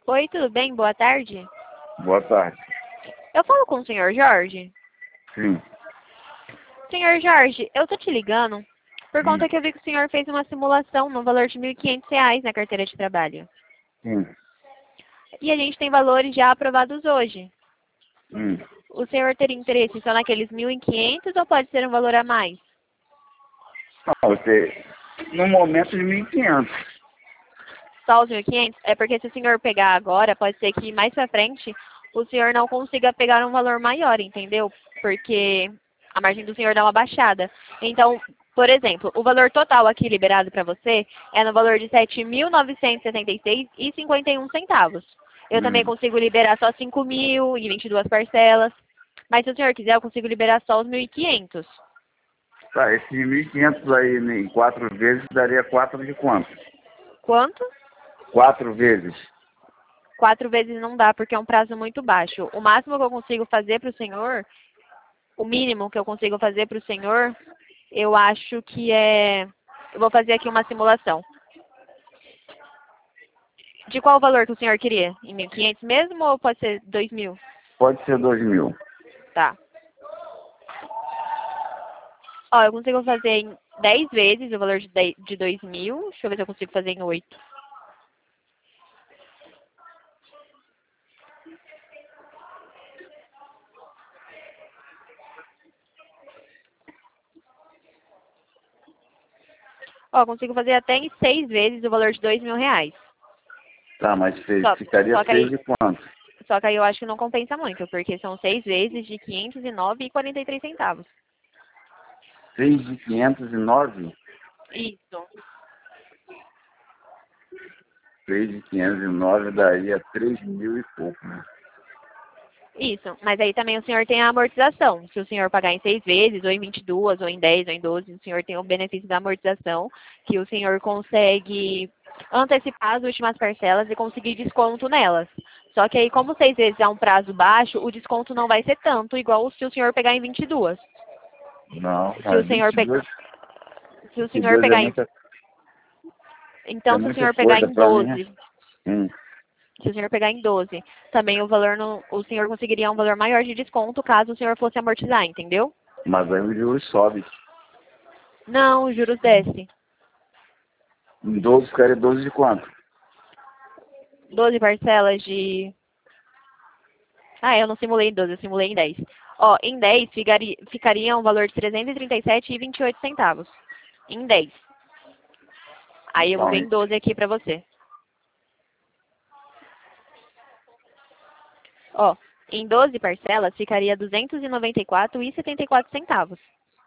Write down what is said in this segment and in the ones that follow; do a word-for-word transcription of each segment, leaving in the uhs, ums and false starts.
Oi, tudo bem? Boa tarde. Boa tarde. Eu falo com o senhor Jorge? Sim. Senhor Jorge, eu tô te ligando por Hum. conta que eu vi que o senhor fez uma simulação no valor de mil e quinhentos reais na carteira de trabalho. Sim. E a gente tem valores já aprovados hoje. Hum. O senhor teria interesse só naqueles mil e quinhentos ou pode ser um valor a mais? Não, você, no momento de mil e quinhentos. Só os mil e quinhentos? É porque se o senhor pegar agora, pode ser que mais pra frente o senhor não consiga pegar um valor maior, entendeu? Porque a margem do senhor dá uma baixada. Então, por exemplo, o valor total aqui liberado para você é no valor de sete mil novecentos e setenta e seis reais e cinquenta e um centavos. Eu também Hum. consigo liberar só cinco mil e vinte e duas parcelas. Mas se o senhor quiser, eu consigo liberar só os mil e quinhentos. Tá, esses mil e quinhentos aí né, em quatro vezes daria quatro de quanto? Quanto? Quatro vezes. Quatro vezes não dá, porque é um prazo muito baixo. O máximo que eu consigo fazer para o senhor, o mínimo que eu consigo fazer para o senhor, eu acho que é... Eu vou fazer aqui uma simulação. De qual valor que o senhor queria? Em mil e quinhentos mesmo ou pode ser dois mil? Pode ser dois mil. Tá. Ó, eu consigo fazer em dez vezes o valor de dez de dois mil. Deixa eu ver se eu consigo fazer em oito. Ó, eu consigo fazer até em seis vezes o valor de dois mil reais. Tá, mas fe- Só, ficaria só, que seis aí, de quanto? só que aí eu acho que não compensa muito, porque são seis vezes de quinhentos e nove reais e quarenta e três centavos. Seis de quinhentos e nove? Isso. Seis de quinhentos e nove daria três mil e pouco, né? Isso, mas aí também o senhor tem a amortização. Se o senhor pagar em seis vezes, ou em vinte e duas, ou em dez, ou em doze, o senhor tem o benefício da amortização, que o senhor consegue antecipar as últimas parcelas e conseguir desconto nelas. Só que aí, como seis vezes é um prazo baixo, o desconto não vai ser tanto, igual se o senhor pegar em vinte e duas. Não, Se o mas senhor, pe... vinte e dois, se o senhor vinte e dois é pegar em... muita, é Então, se o muita senhor pegar coisa em pra mim. doze, Hum. se o senhor pegar em doze, também o valor no... o senhor conseguiria um valor maior de desconto caso o senhor fosse amortizar, entendeu? Mas aí o juros sobe. Não, os juros desce. Em doze ficaria doze de quanto? doze parcelas de... Ah, eu não simulei em doze, eu simulei em dez. Ó, em dez ficaria, ficaria um valor de trezentos e trinta e sete reais e vinte e oito centavos. Em dez. Aí eu vou Então, ver em doze aqui pra você. Ó, em doze parcelas ficaria duzentos e noventa e quatro reais e setenta e quatro centavos.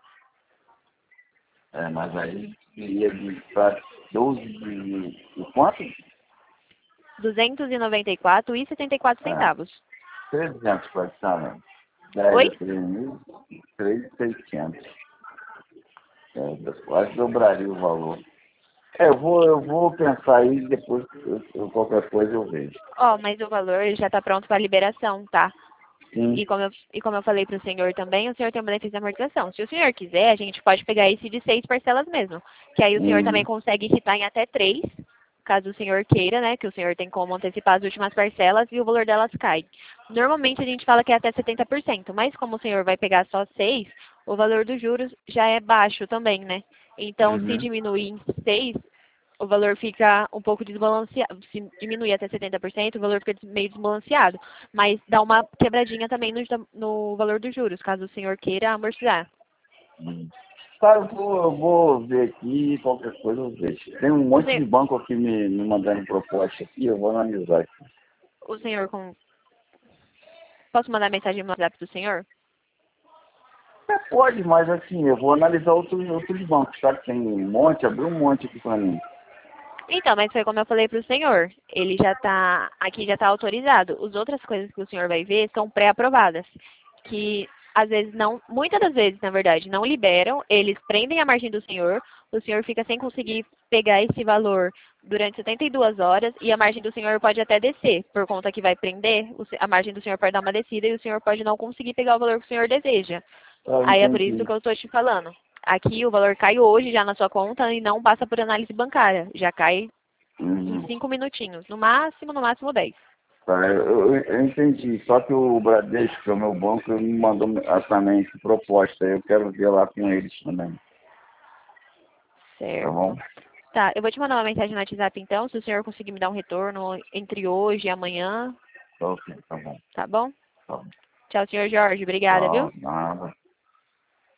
é, mas aí iria de para doze de, de quanto? duzentos e noventa e quatro reais e setenta e quatro É, centavos. trezentos praticamente. dez Oi? a três mil, três mil e seiscentos. É, quase dobraria o valor. É, eu vou, eu vou pensar aí, depois eu, eu- qualquer coisa eu vejo. Ó, mas o valor já está pronto para liberação, tá? Sim. E como, eu, e como eu falei para o senhor também, o senhor tem o benefício da amortização. Se o senhor quiser, a gente pode pegar esse de seis parcelas mesmo. Que aí o senhor também Uhum. consegue quitar em até três, caso o senhor queira, né? Que o senhor tem como antecipar as últimas parcelas e o valor delas cai. Normalmente a gente fala que é até setenta por cento, mas como o senhor vai pegar só seis, o valor dos juros já é baixo também, né? Então, se Uhum. diminuir em seis, o valor fica um pouco desbalanceado. Se diminuir até setenta por cento, o valor fica des- meio desbalanceado. Mas dá uma quebradinha também no, no valor dos juros, caso o senhor queira amortizar. Uhum. Tá, eu vou, eu vou ver aqui, qualquer coisa eu vejo. Tem um O monte senhor, de banco aqui me, me mandando proposta aqui, eu vou analisar aqui. o senhor com... Posso mandar mensagem no WhatsApp do senhor? É, pode, mas assim, eu vou analisar outros, outros bancos, sabe? Tem um monte, abriu um monte aqui pra mim. Então, mas foi como eu falei para o senhor. Ele já está, aqui já está autorizado. As outras coisas que o senhor vai ver são pré-aprovadas. Que às vezes não, muitas das vezes, na verdade, não liberam. Eles prendem a margem do senhor. O senhor fica sem conseguir pegar esse valor durante setenta e duas horas. E a margem do senhor pode até descer. Por conta que vai prender, o se- a margem do senhor pode dar uma descida e o senhor pode não conseguir pegar o valor que o senhor deseja. Tá, Aí é por isso entendi. que eu estou te falando. Aqui o valor cai hoje já na sua conta e não passa por análise bancária. Já cai em Uhum. cinco minutinhos. No máximo, no máximo dez. Tá, eu, eu, eu entendi. Só que o Bradesco, que é o meu banco, me mandou também essa proposta. Eu quero ver lá com eles também. Tá bom? Certo. Tá, eu vou te mandar uma mensagem no WhatsApp então, se o senhor conseguir me dar um retorno entre hoje e amanhã, Ok, tá bom. tá bom? Tá bom. Tchau, senhor Jorge. Obrigada, viu? Tchau, nada.